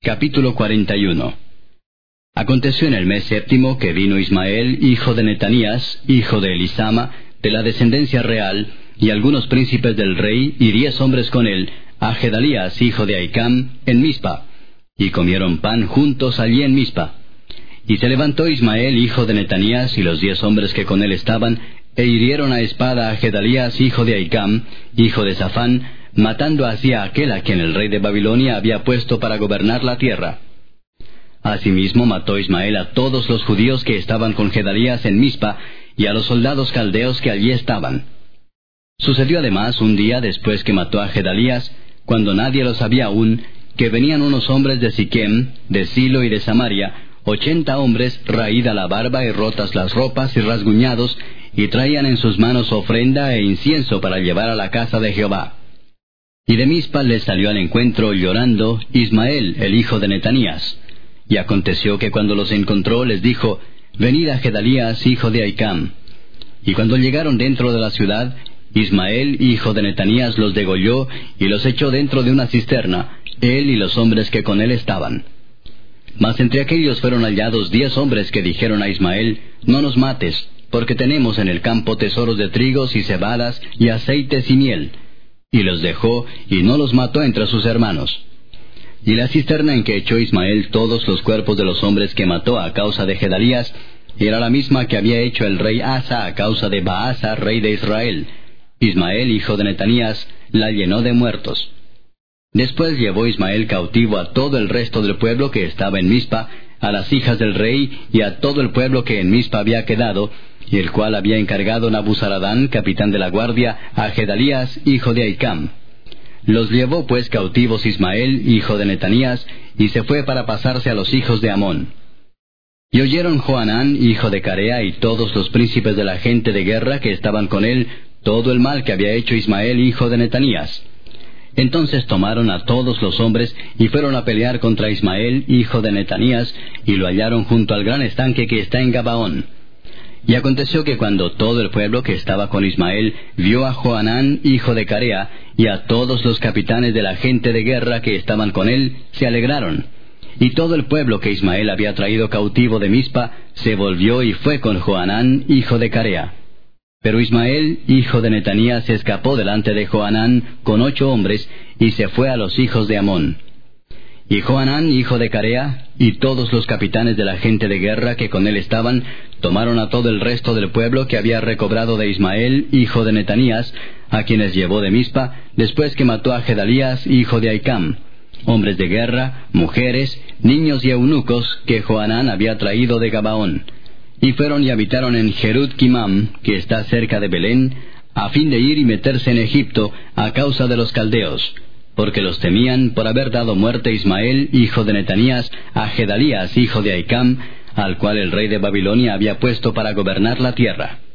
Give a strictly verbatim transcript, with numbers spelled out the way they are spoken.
Capítulo cuarenta y uno. Aconteció en el mes séptimo que vino Ismael, hijo de Netanías, hijo de Elisama, de la descendencia real, y algunos príncipes del rey, y diez hombres con él, a Gedalías, hijo de Ahicam, en Mizpa, y comieron pan juntos allí en Mizpa. Y se levantó Ismael, hijo de Netanías, y los diez hombres que con él estaban, e hirieron a espada a Gedalías, hijo de Ahicam, hijo de Safán, matando así a aquel a quien el rey de Babilonia había puesto para gobernar la tierra. Asimismo mató Ismael a todos los judíos que estaban con Gedalías en Mizpa, y a los soldados caldeos que allí estaban. Sucedió además un día después que mató a Gedalías, cuando nadie lo sabía aún, que venían unos hombres de Siquem, de Silo y de Samaria, ochenta hombres, raída la barba y rotas las ropas y rasguñados, y traían en sus manos ofrenda e incienso para llevar a la casa de Jehová. Y de Mizpa les salió al encuentro llorando Ismael, el hijo de Netanías. Y aconteció que cuando los encontró les dijo, Venid a Gedalías, hijo de Ahicam. Y cuando llegaron dentro de la ciudad, Ismael, hijo de Netanías, los degolló y los echó dentro de una cisterna, él y los hombres que con él estaban. Mas entre aquellos fueron hallados diez hombres que dijeron a Ismael, No nos mates, porque tenemos en el campo tesoros de trigos y cebadas y aceites y miel. Y los dejó, y no los mató entre sus hermanos. Y la cisterna en que echó Ismael todos los cuerpos de los hombres que mató a causa de Gedalías, era la misma que había hecho el rey Asa a causa de Baasa, rey de Israel. Ismael, hijo de Netanías, la llenó de muertos. Después llevó Ismael cautivo a todo el resto del pueblo que estaba en Mizpa, a las hijas del rey, y a todo el pueblo que en Mizpa había quedado, y el cual había encargado Nabuzaradán, capitán de la guardia, a Gedalías, hijo de Ahicam. Los llevó pues cautivos Ismael, hijo de Netanías, y se fue para pasarse a los hijos de Amón. Y oyeron Johanán, hijo de Carea, y todos los príncipes de la gente de guerra que estaban con él, todo el mal que había hecho Ismael, hijo de Netanías. Entonces tomaron a todos los hombres, y fueron a pelear contra Ismael, hijo de Netanías, y lo hallaron junto al gran estanque que está en Gabaón. Y aconteció que cuando todo el pueblo que estaba con Ismael vio a Johanán, hijo de Carea, y a todos los capitanes de la gente de guerra que estaban con él, se alegraron. Y todo el pueblo que Ismael había traído cautivo de Mizpa, se volvió y fue con Johanán, hijo de Carea. Pero Ismael, hijo de Netanías, se escapó delante de Johanán con ocho hombres, y se fue a los hijos de Amón. Y Johanán, hijo de Carea, y todos los capitanes de la gente de guerra que con él estaban, tomaron a todo el resto del pueblo que había recobrado de Ismael, hijo de Netanías, a quienes llevó de Mizpa, después que mató a Gedalías, hijo de Ahicam, hombres de guerra, mujeres, niños y eunucos, que Johanán había traído de Gabaón. Y fueron y habitaron en Jerut Kimam, que está cerca de Belén, a fin de ir y meterse en Egipto, a causa de los caldeos, porque los temían por haber dado muerte a Ismael, hijo de Netanías, a Gedalías, hijo de Ahicam, al cual el rey de Babilonia había puesto para gobernar la tierra.